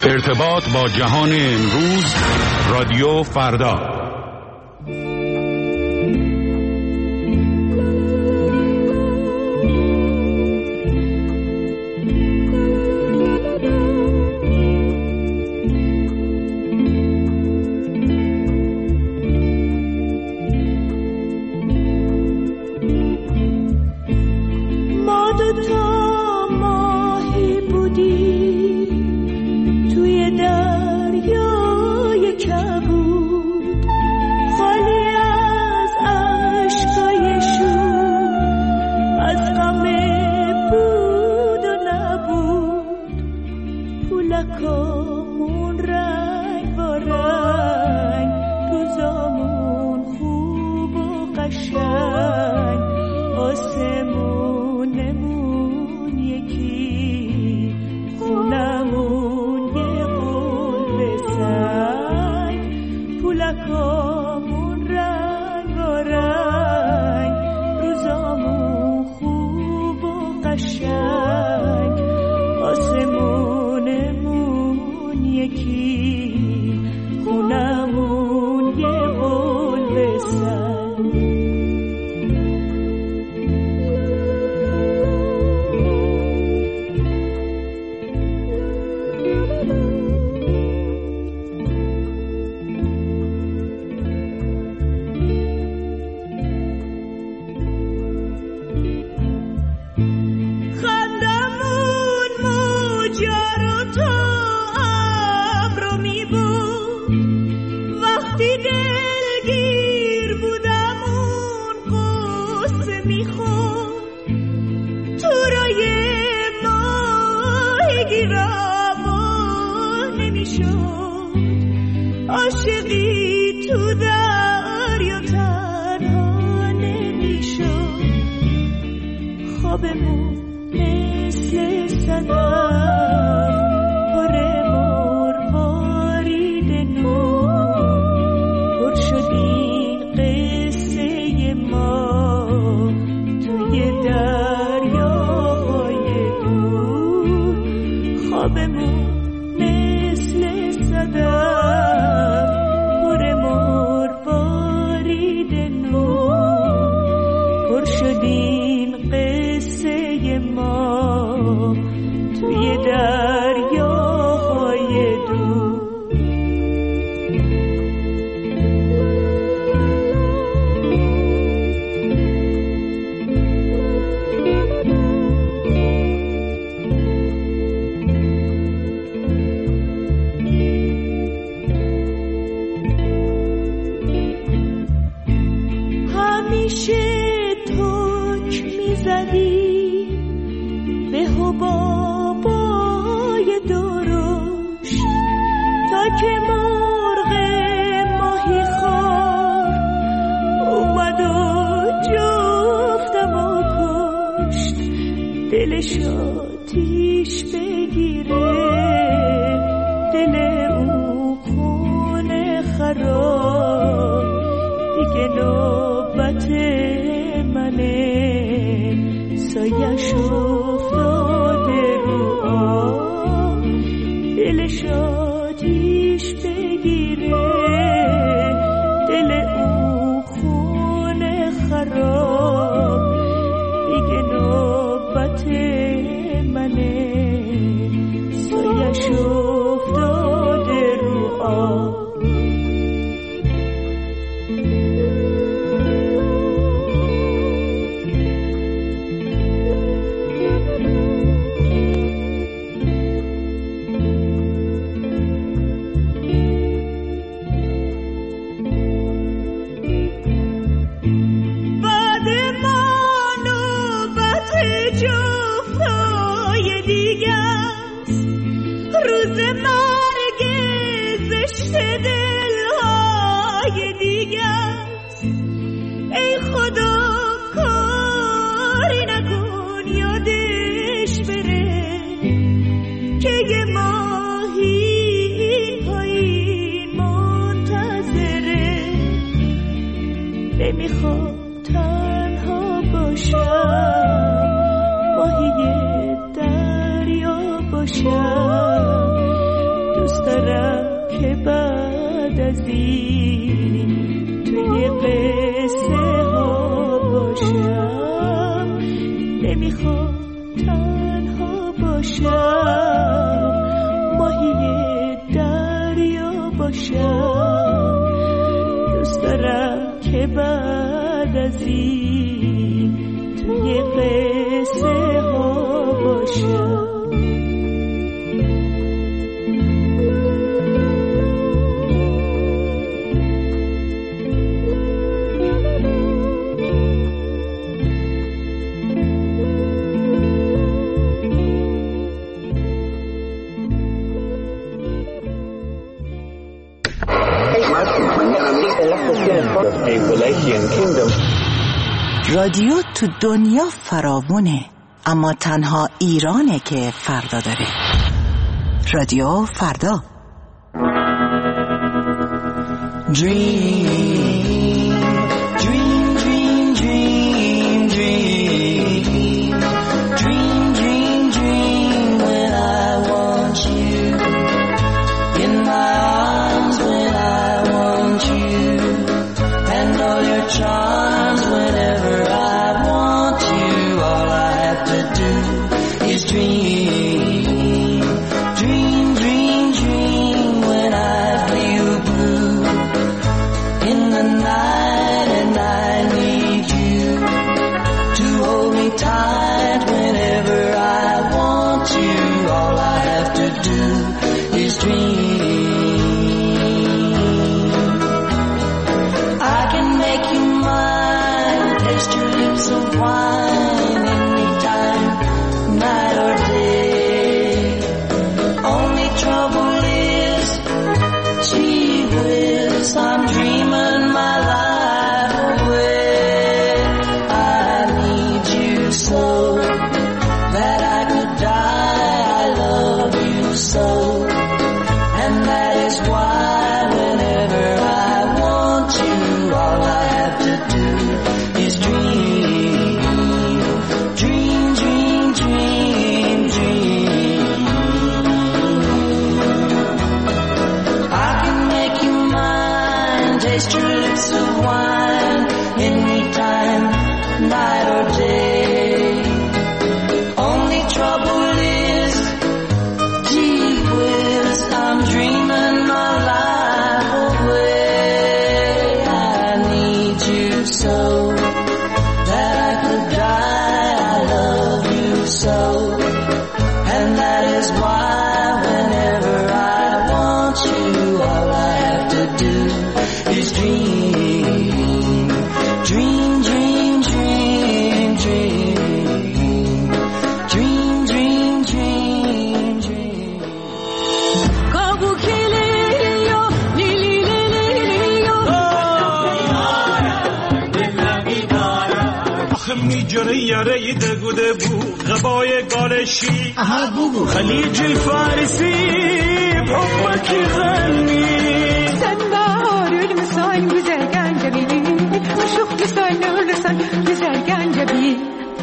ارتباط با جهان امروز، رادیو فردا. نمیخوام تنها باشم، ماهی دریا باشم، از توی قصه ها باشم، نمیخوام تنها باشم، ماهی دریا باشم، دوست دارم که بعد از این توی قصه ها باشم. رادیو تو دنیا فراوونه، اما تنها ایرانه که فردا داره. رادیو فردا. یاره دگوده بود غبای گالشی خلیج الفارسي بحبك يغني سنبار المسان بزرگان جبیلی مشوق بسان نورسان بزرگان جبیلی.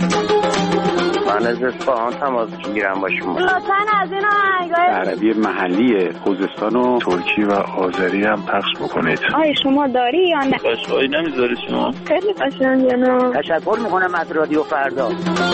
من از اصفهان تماس میگیرم با شما. لطفاً از این آهنگای عربی محلی خوزستان و ترکی و آذری هم پخش بکنید. آیا شما داری یا نه؟ قشقایی نمیذاری شما؟ خیلی قشنگه نه؟ تشکر میکنم از رادیو فردا.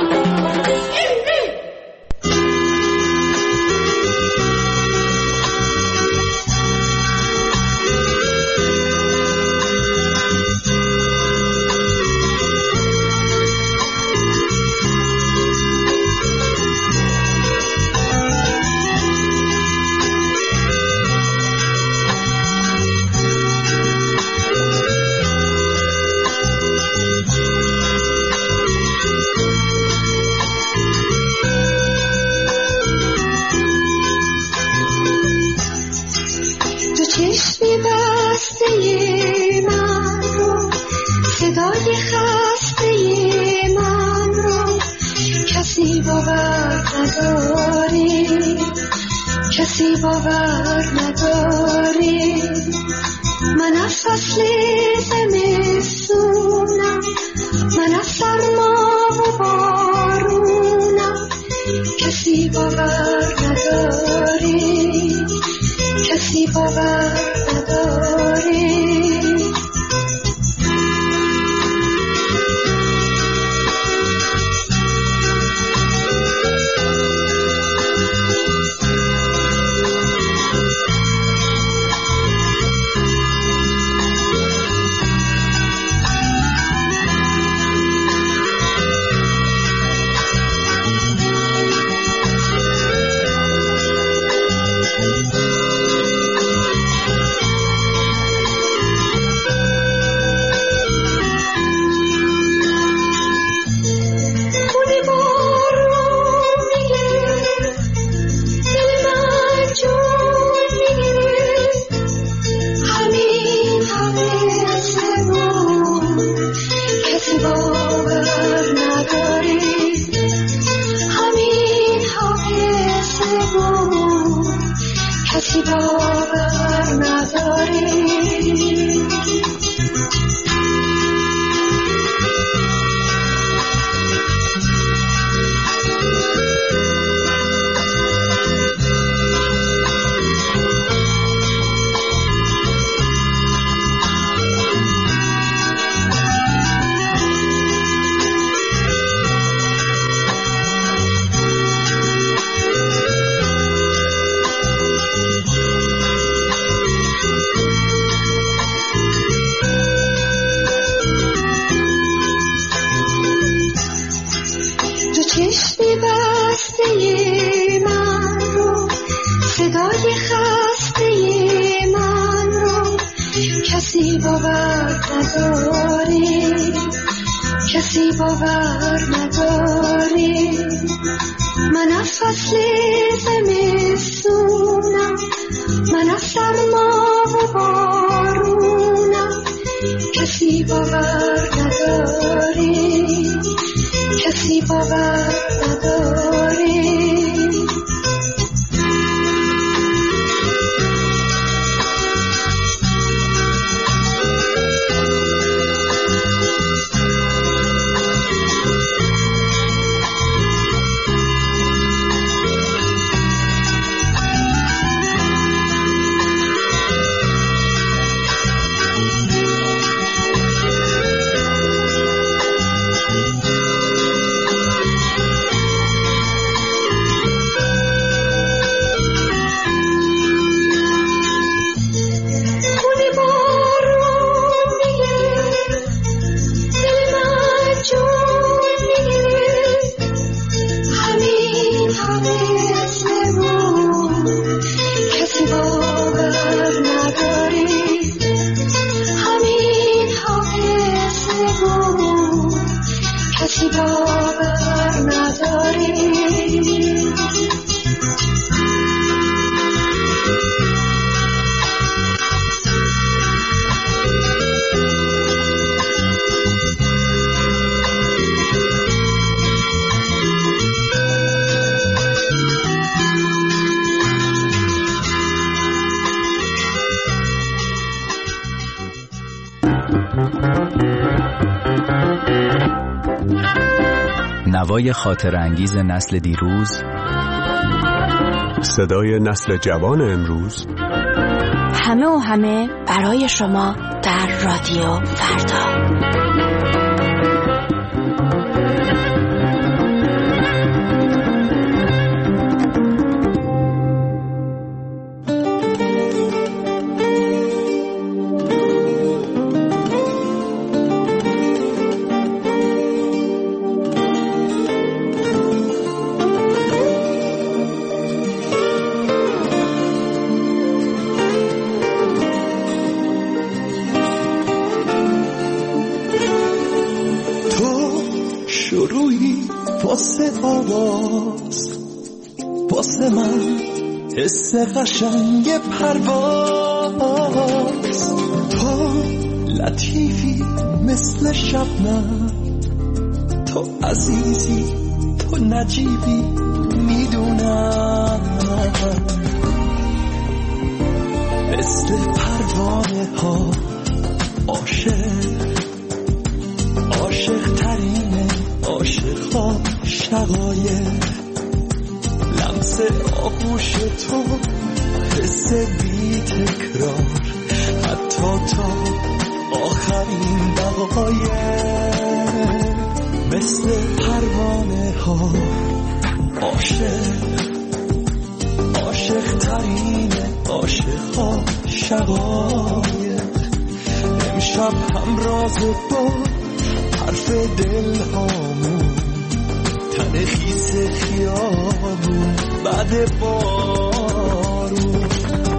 کسی باور نداری من از فصل زمستونم، من از سرما و بارونم. کسی باور نداری، کسی باور نداری. کسی باور نداره. کسی باور نداره. من از فصل زمستونم، من از سرما و بارونم. کسی باور نداره، کسی باور نداره. نوای خاطر انگیز نسل دیروز، صدای نسل جوان امروز، همه و همه برای شما در رادیو فردا. واسه من حس قشنگ پرواز، تو لطیفی مثل شبنم، تو عزیزی، تو نجیبی، میدونم مثل پروانه ها عاشق ترینه، عاشق ها شقایق، لمس آغوش تو، حس بی تکرار، حتی تا آخرین دقایق، مثل پروانه ها عاشق ترینه، عاشق ها شقایق، امشب همراز با حرف دل هامون، تن خیس خیابون بعد بارون.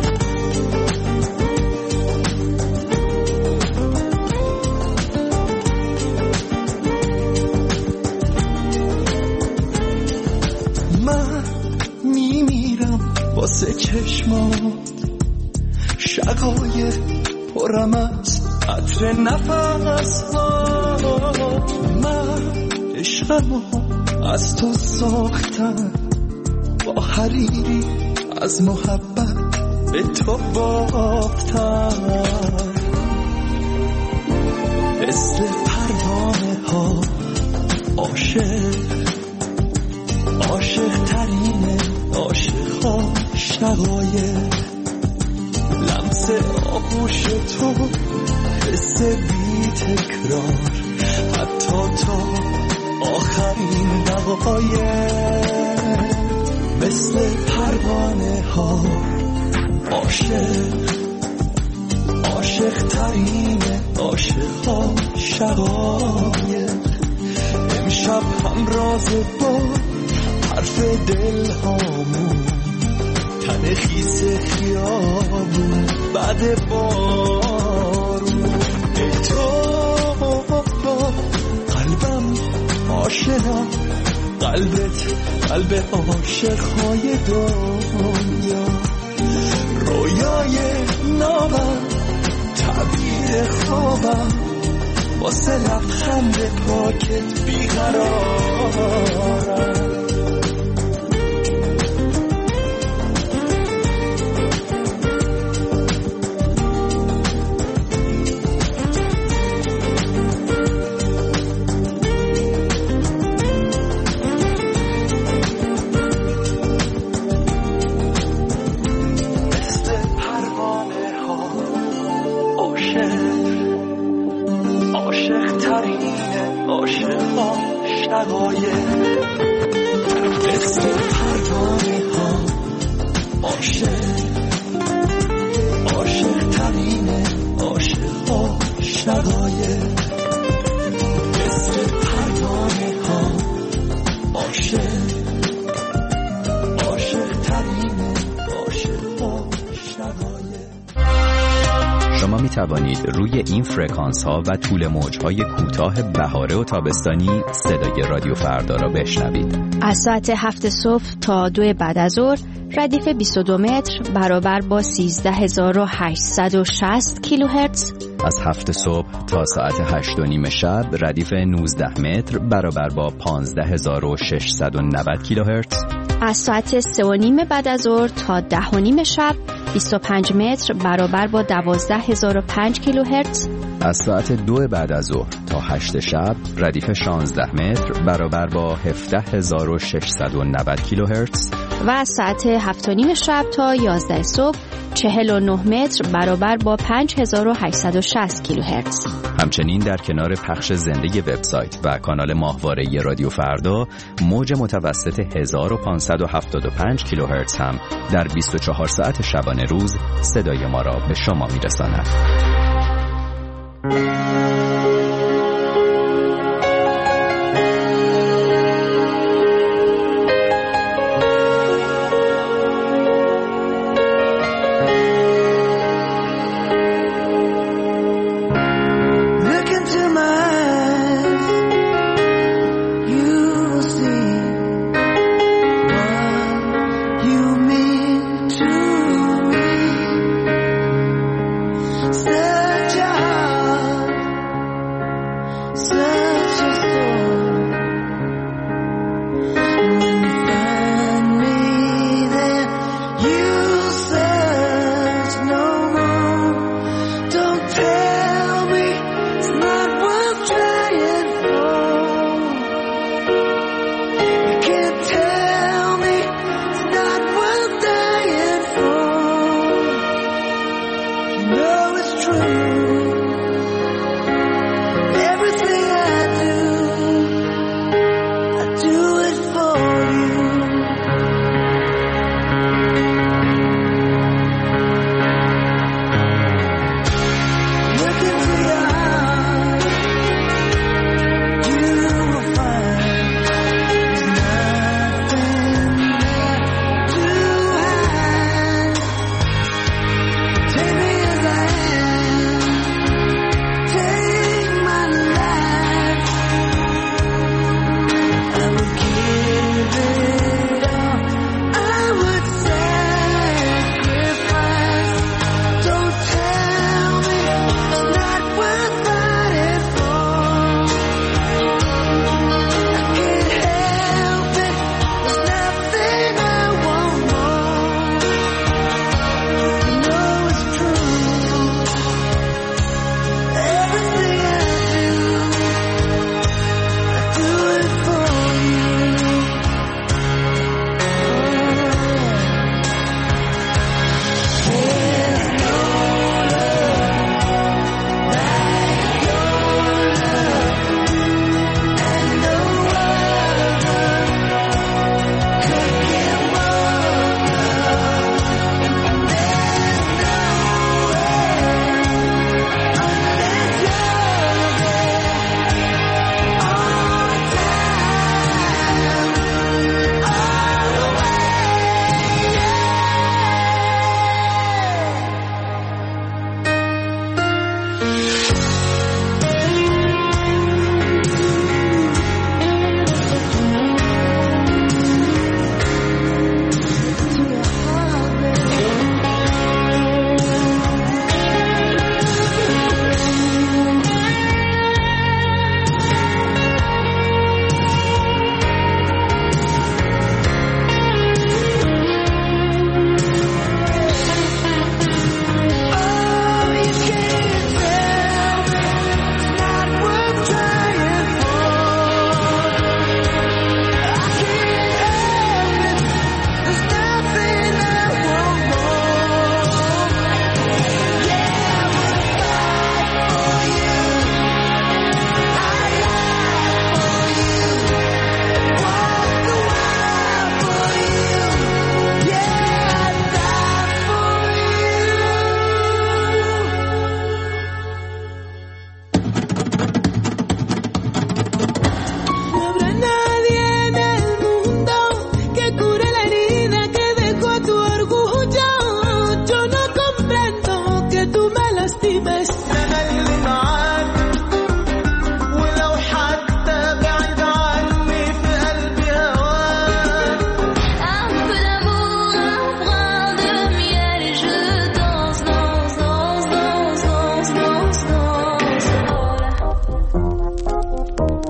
من میمیرم واسه چشمات، شقایق پرم از عطر نفس ها، من عشقمو از تو ساختم، با حریری از محبت به تو بافتم، مثل پروانه ها عاشق ترین عاشق ها، شقایق لمس آغوش تو، حس بی تکرار حتی تا آخرین دقایق، مثل پروانه ها عاشق ترین عاشق ها، شقایق امشب همراز با حرف دل هامون، تن خیس خیابون بعد بارون. ای تو قلبم آشنا، قلبت قلب عاشق‌های دنیا، رویای نابم تعبیر خوابم، واسه لبخند پاکت بیقرارم. شما می توانید روی این فرکانس ها و طول موج های کوتاه بهاره و تابستانی صدای رادیو فردا را بشنوید. از ساعت 7 صبح تا 2 بعد از ظهر ردیف 22 متر برابر با 13860 کیلوهرتز. از 7 صبح تا ساعت 8:30 شب ردیف 19 متر برابر با 15690 کیلوهرتز. از ساعت 3:30 بعد از ظهر تا 10:30 شب 25 متر برابر با 12005 کیلوهرتز. از ساعت 2 بعد از ظهر تا 8 شب ردیف 16 متر برابر با 17690 کیلوهرتز. و از ساعت 7:30 شب تا 11 صبح 49 متر برابر با 5860 کیلوهرتز. همچنین در کنار پخش زنده وبسایت و کانال ماهواره رادیو فردا، موج متوسط 1575 کیلوهرتز هم در 24 ساعت شبانه روز صدای ما را به شما میرساند.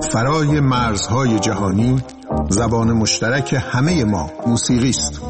فرای مرزهای جهانی زبان مشترک همه ما موسیقی است.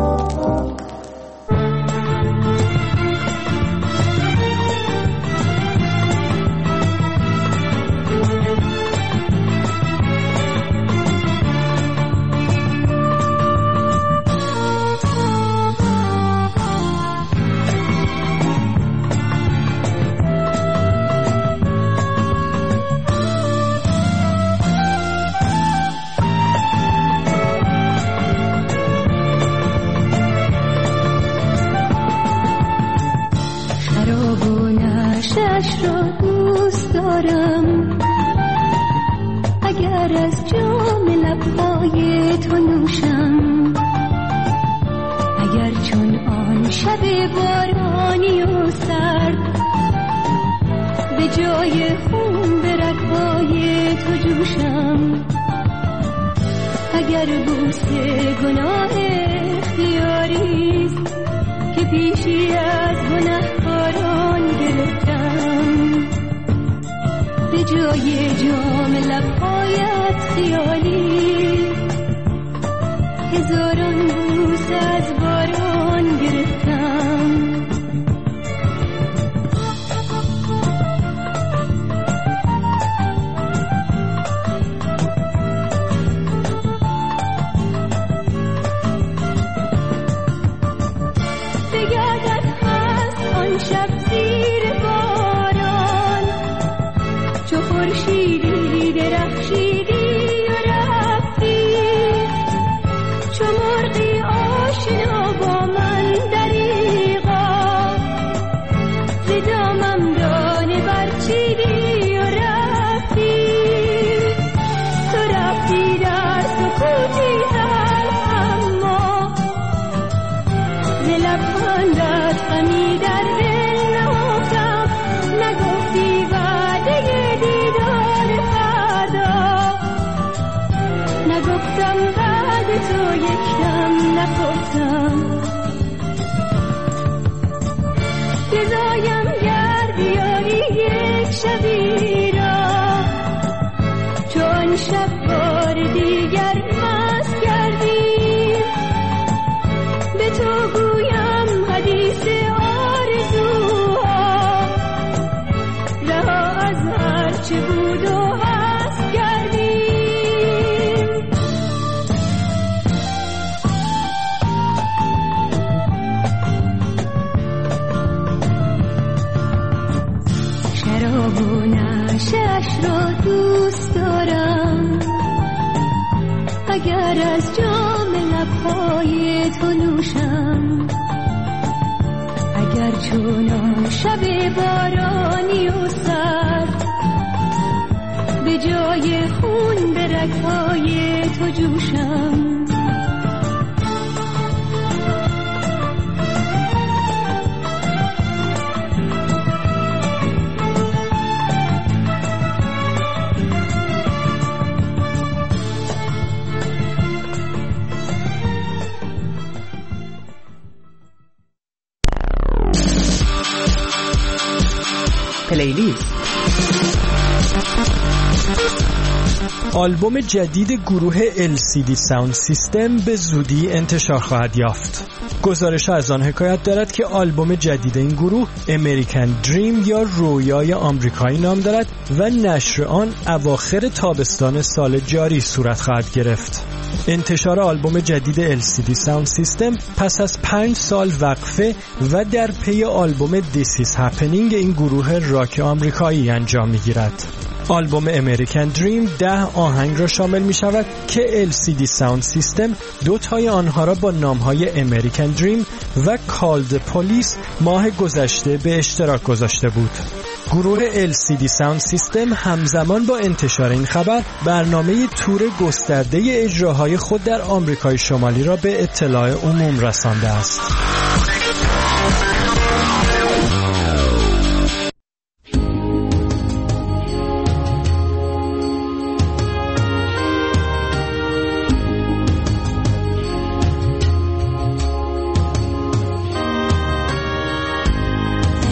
آلبوم جدید گروه LCD ساوند سیستم به زودی انتشار خواهد یافت. گزارش از آن حکایت دارد که آلبوم جدید این گروه امریکن دریم یا رویای آمریکایی نام دارد و نشر آن اواخر تابستان سال جاری صورت خواهد گرفت. انتشار آلبوم جدید LCD ساوند سیستم پس از 5 سال وقفه و در پی آلبوم This Is Happening این گروه راک آمریکایی انجام می‌گیرد. آلبوم امریکن دریم 10 آهنگ را شامل می شود که LCD ساوند سیستم 2 تای آنها را با نامهای امریکن دریم و کالد پلیس ماه گذشته به اشتراک گذاشته بود. گروه LCD ساوند سیستم همزمان با انتشار این خبر برنامه تور گسترده اجراهای خود در آمریکای شمالی را به اطلاع عموم رسانده است.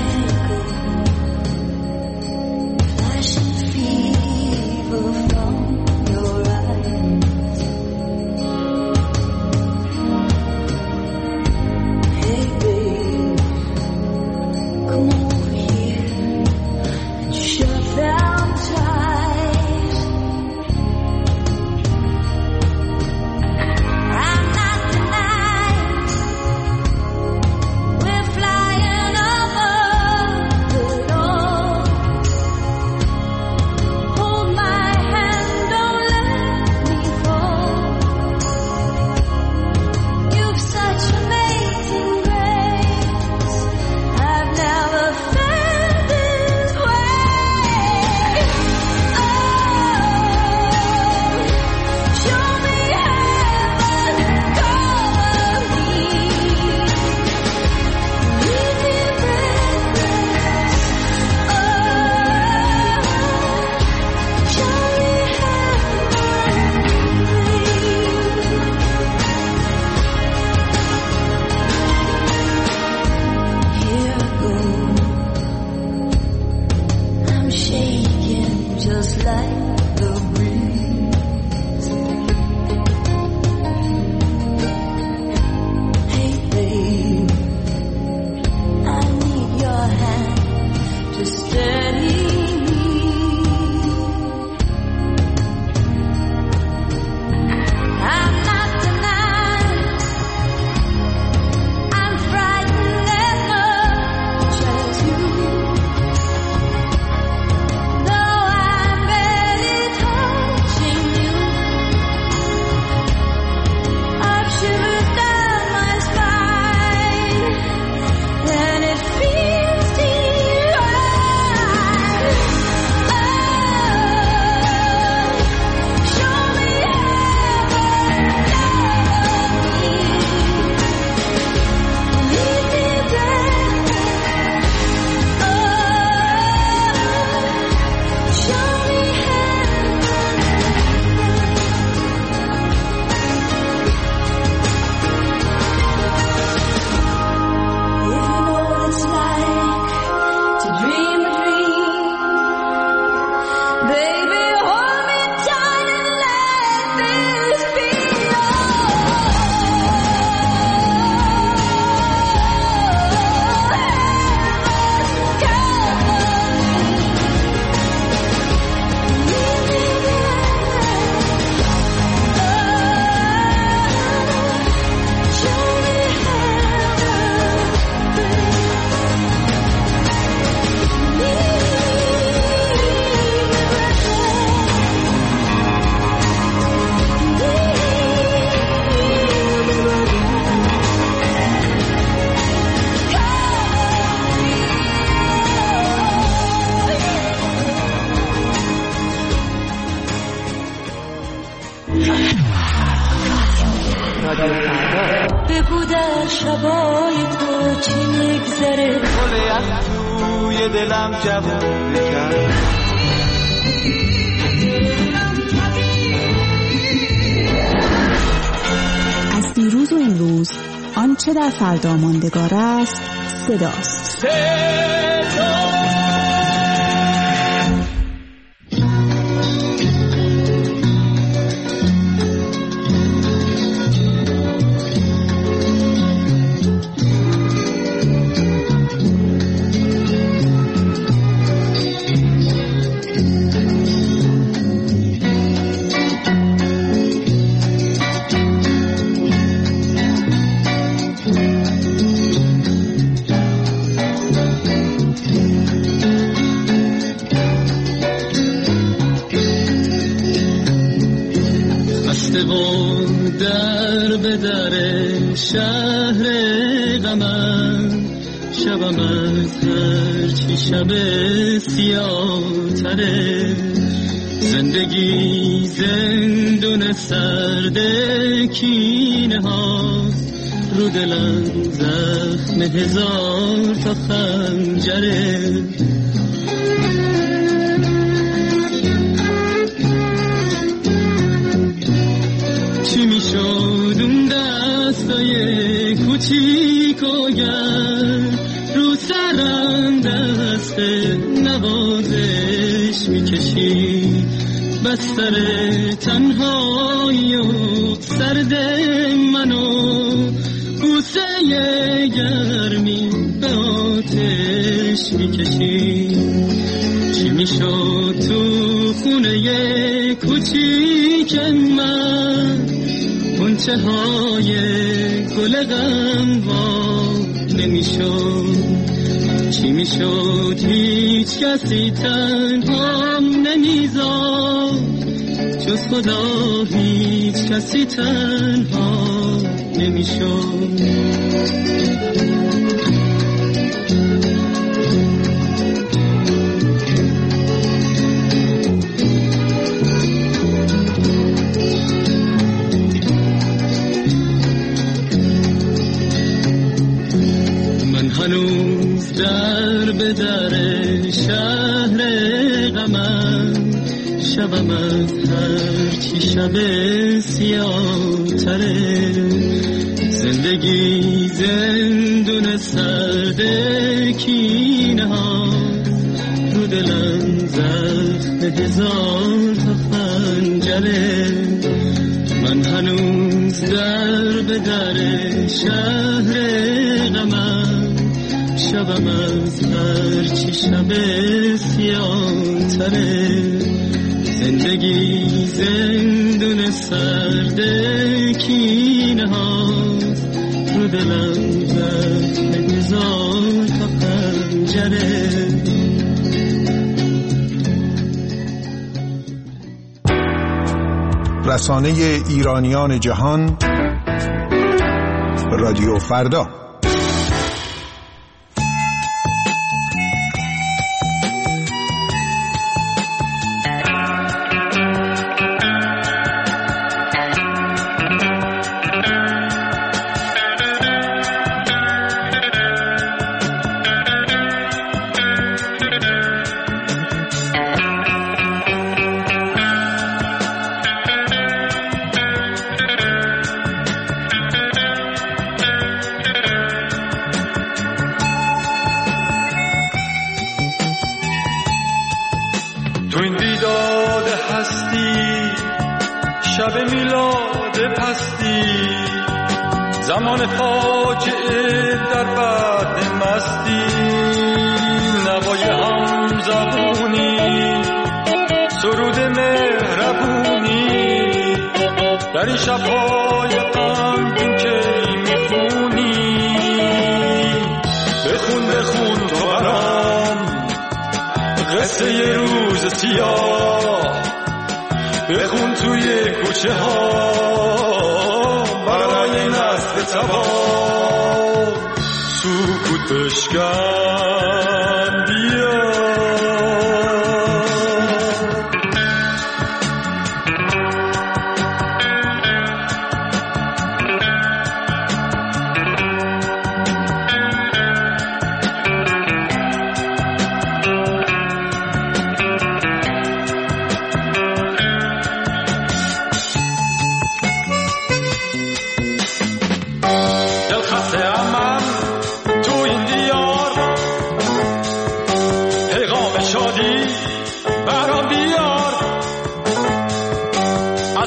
Flashing fever from شبای تو چی میگذره گل از توی دلم جوونه کرد از دیروز و امروز آنچه در فردا ماندگار است صداست. در به در شهر غمم شبم از هرچی شب سیاه تره زندگی زندون سرد کینه هاست رو دلم زخم هزار تا خنجره چی میشد اون دستای کوچیک و گرم رو سرم دست نوازش میکشی بستر تنهایی و سرد منو بوسه گرمی به آتش میکشی چی میشد تو خونه کوچیک من غنچه های گل غم وا نمیشد چی میشد هیچ کسی تنهام نمیذاشت جز خدا هیچ کسی تنها نمیشد هنوز در به در شهر غمم شبم از هرچی شب سیاه تره زندگی زندون سرد کینه ها رو دلم زخم هزار تا خنجره من هنوز در به در شهر غمم شبم از هرچی شب سیاه تره زندگی زندون سرد کینه هاست رو دلم زخم هزار تا خنجره رسانه ایرانیان جهان رادیو فردا. شب میلاد پستی زمان فاجعه در بعد مستی نوای هم زبونی سرود مهربونی در این شبهای غمگین که میخونی بخون تو برام قصه یه روز سیاه بخون توی کوچه ها برای نسل تباه سکوت بشکن بیا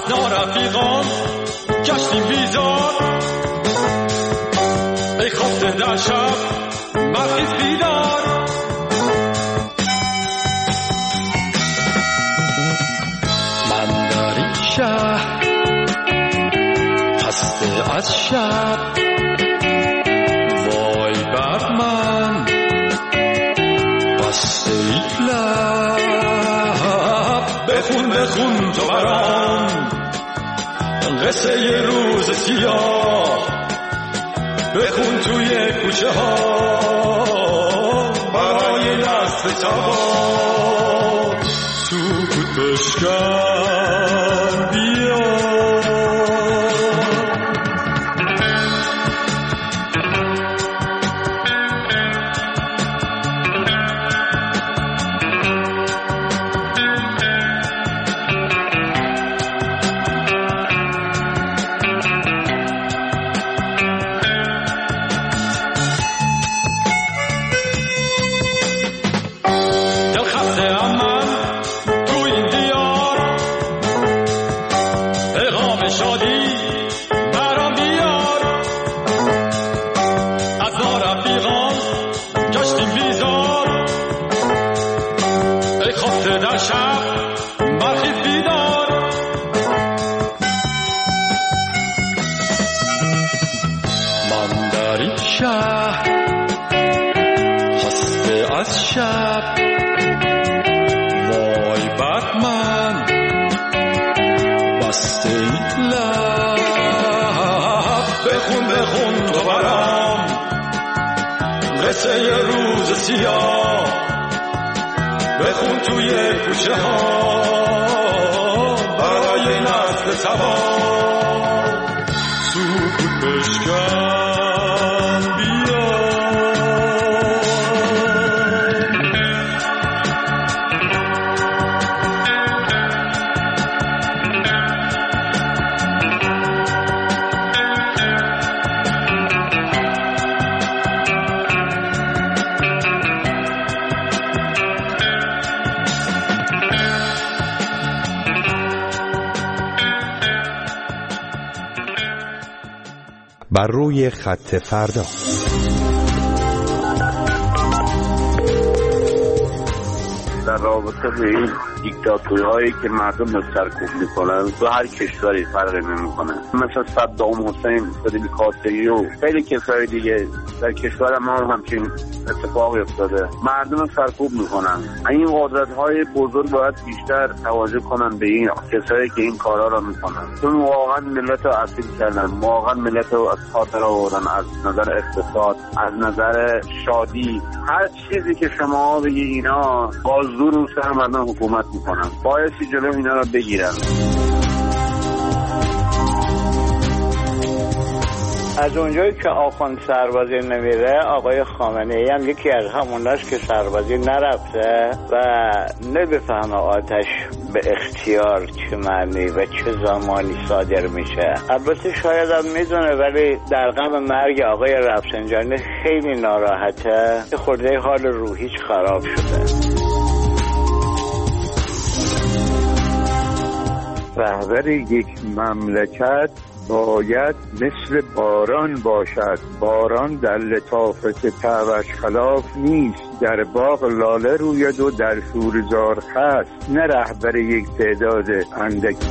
نارفیقان گشتیم بیزار، ای خفته در شب مرخیز بیدار. من در این شهر خسته از شب، وای بر من بسته ای لب. بخون بخون تو برام قصه ی روز سیاه، بخون توی کوچه ها برای نسل جوان. سکوت بشکن بیا، قصه ی روز سیاه، بخون توی کوچه ها برای نسل جوان. سکوت بشکن بیا، بر روی خط فردا. در رابطه به این دیکتاتورهایی که مردم رو سرکوب میکنن تو هر کشوری فرقی نمیکنه، مثل صدام حسین، فیدل کاستریو، خیلی کشورهای دیگه در کشور ما همچین اتفاقی افتاده. مردم رو سرکوب میکنن. این قدرت‌های بزرگ باید بیشتر توجه کنن به این کسایی که این کارا رو میکنن، چون واقعا ملت رو اسیر کردن، واقعا ملت رو از خاطر آوردن، از نظر اقتصاد، از نظر شادی، هر چیزی که شما بگی اینا بازدور رو سر مردم حکومت میکنن. بایستی جلو اینا رو بگیرن. از اونجایی که آخوند سربازی نمیره، آقای خامنه‌ای هم یکی از هموناست که سربازی نرفته و نمیفهمه آتش به اختیار چه معنی و چه زمانی صادر میشه. البته شاید هم میدونه، ولی در غم مرگ آقای رفسنجانی خیلی ناراحته، خورده حال روحیش خراب شده. رهبر یک مملکت باید مثل باران باشد. باران در لطافت طبعش خلاف نیست. در باغ لاله روید و در شورزار خست، نه رهبر یک تعداد اندکی.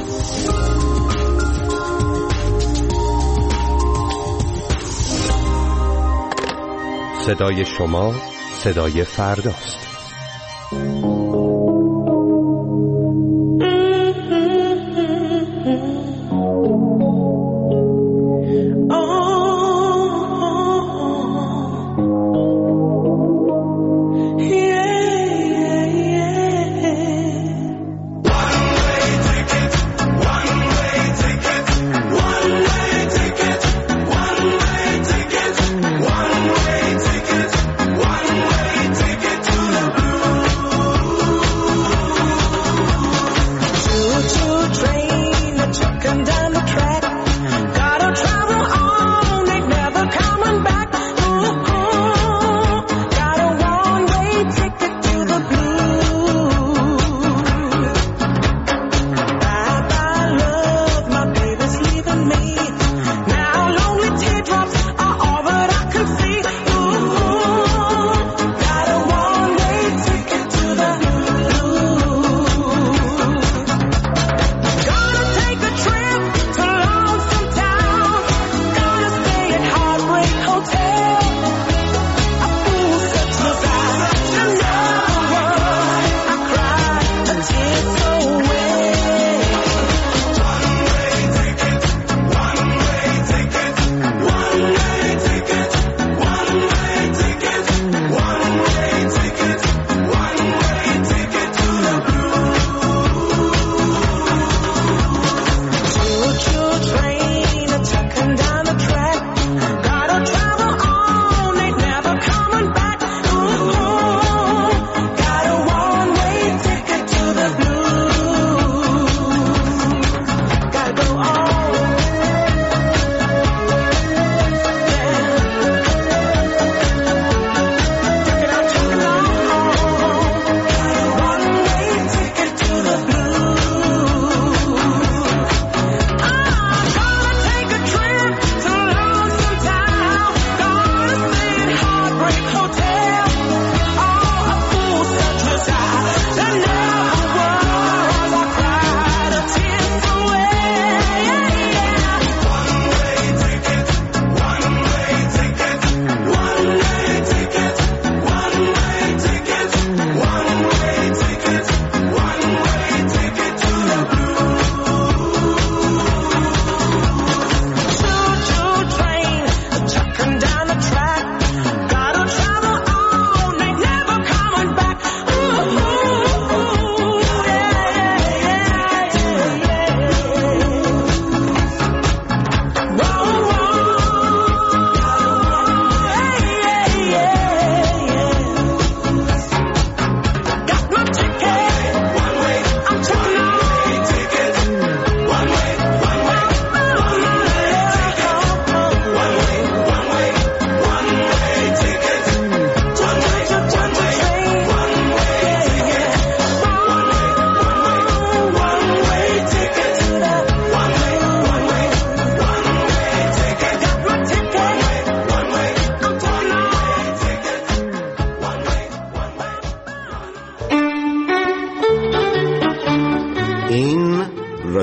صدای شما صدای فرداست.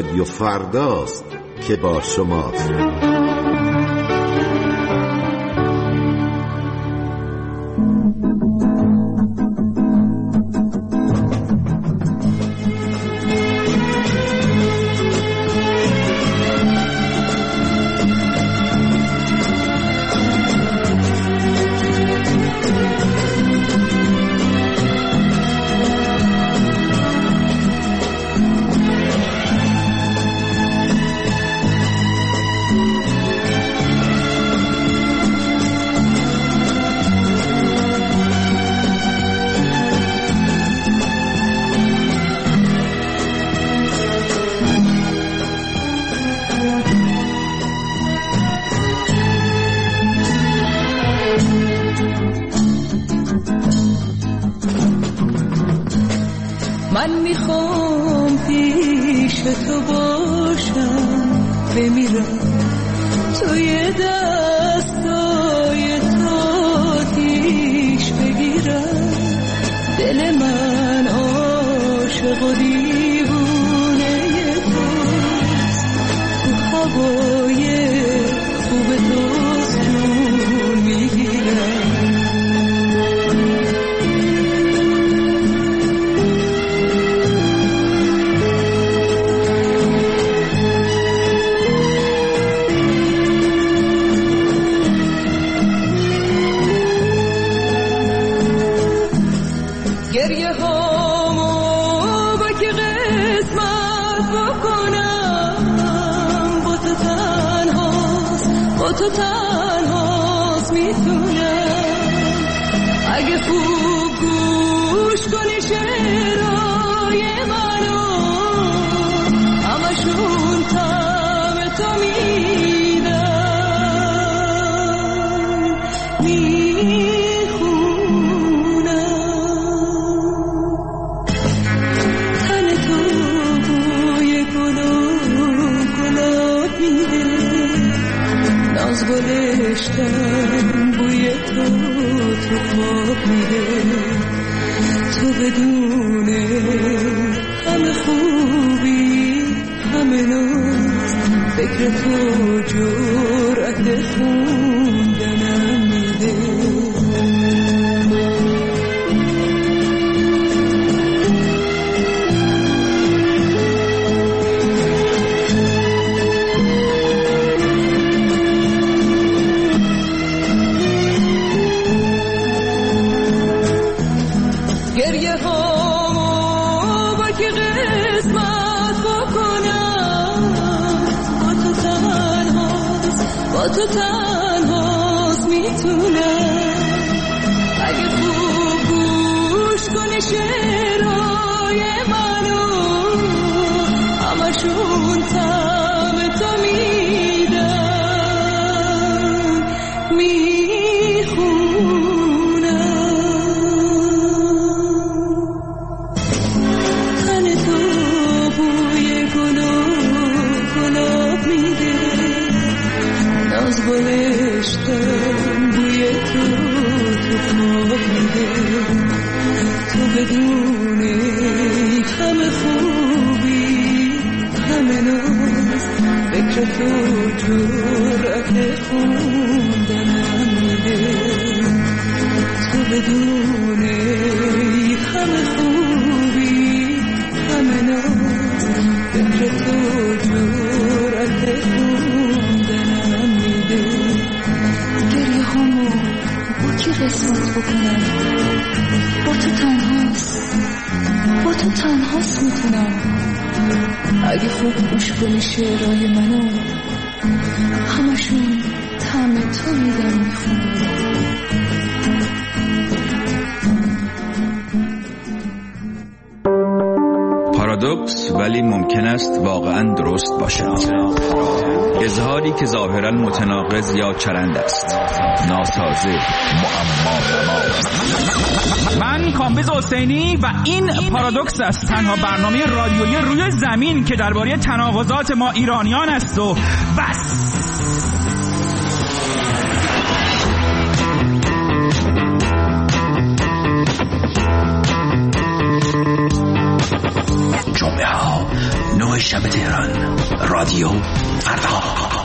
رادیو فرداست که با شماست. من میخوام پیش تو باشم، بمیرم توی دستای تو آتیش بگیرم. دل من عاشق و دیوونه توست، تو هوای خوب توست جون میگیرم. گریه هامو با که قسمت بکنم، با تو تنهاست میتونم. اگه خوب گوش کنی شعرهای منو، همشون طعم تو میدن. گلشتم بوی تو خواب میده، تو بدون همه خوبی همه ناز، فکر تو جرأت خوندنم میده. گریه هامو با که قسمت بکنم، با تو تنهاست میتونم. اگه خوب گوش کنی شعرهای منو، همشون طعم تو میدن. گلشتم بوی تو خواب میده، تو بدون همه خوبی همه ناز، فکر تو جرأت خوندنم میده. تو بدون همه خوبی همه ناز، فکر تو جرأت خوندنم میده. گریه همو با کی قسمت بکنم، با تو تنهاست میتونم. اگه خوب گوش کنی شعرهای منو، همشون طعم تو میدن میخونم. پارادوکس ولی ممکن است واقعا درست باشد. اظهاری که ظاهرا متناقض یا چرند است، ناسازه، معما. من کامبیز حسینی و این پارادوکس است، تنها برنامه رادیویی روی زمین که درباره تناقضات ما ایرانیان است و بس. جمعه ها 9 شب تهران. رادیو فردا.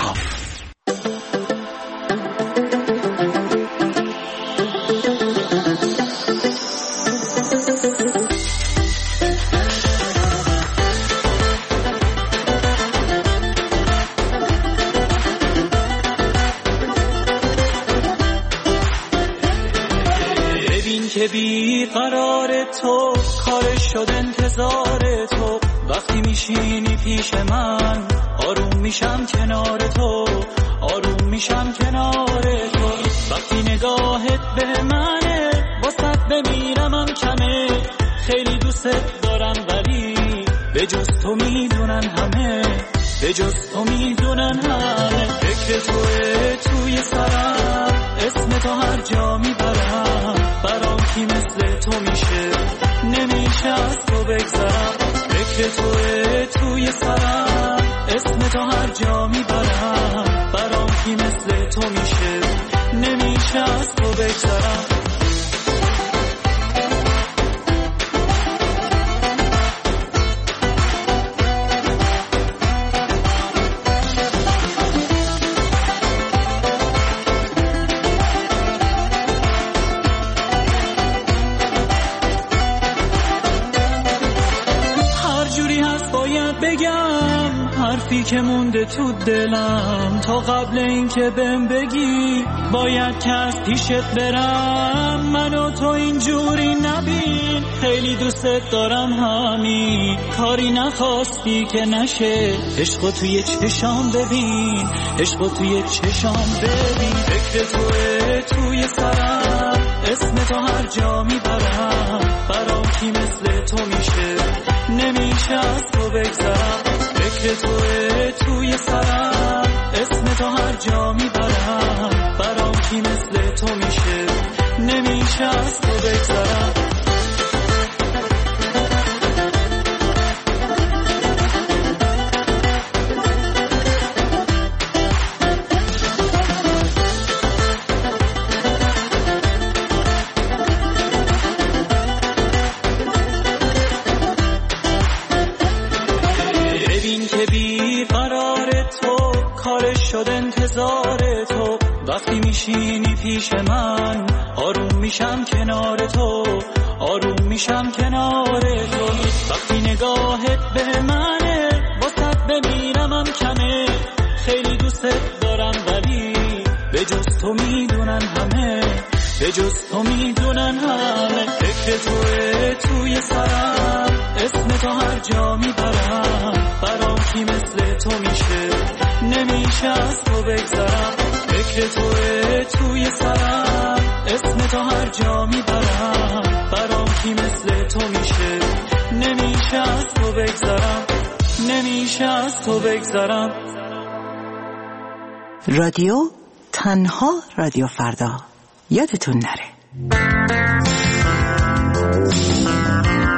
که بی قرار تو کار شد انتظار تو، وقتی میشینی پیش من آروم میشم کنار تو، آروم میشم کنار تو، وقتی نگاهت به منه واسط بمیرمم کمه، خیلی دوست دارم ولی به جز تو میدونن همه، به جز تو میدونن همه، فکر توه توی سرم، اسم تو هر جا میبرم، برام کی مثل تو میشه، نمیشه از تو بگذرم، فکر توه توی سرم، اسم تو هر جا میبرم، برام کی مثل تو میشه، نمیشه از تو بگذرم. حرفی که مونده تو دلم تا قبل این که بهم بگی، باید که از پیشت برم، منو تو اینجوری نبین، خیلی دوست دارم همین، کاری نخواستی که نشه، عشقو توی چشام ببین، عشقو توی چشام ببین، فکر توه توی سرم، اسم تو هر جا میبرم، برام کی مثل تو میشه، نمیشه از تو بگذرم، فکر توه توی سرم، اسم تو هر جا میبرم، برام کی مثل تو میشه، نمیشه از تو بگذرم. شد انتظار تو، وقتی میشینی پیش من آروم میشم کنار تو، آروم میشم کنار تو، وقتی نگاهت به منه واسط بمیرمم کمه، خیلی دوست دارم ولی به جز تو میدونن همه، به جز تو میدونن همه، فکر توه توی سرم، اسم تو هر جا میبرم، برام کی مثل تو میشه، نمیشه از تو بگذرم، فکر توه توی سرم، اسم تو هر جا میبرم، برام کی مثل تو میشه، نمیشه از تو بگذرم، نمیشه از تو بگذرم. رادیو تنها رادیو فردا، یادتون نره.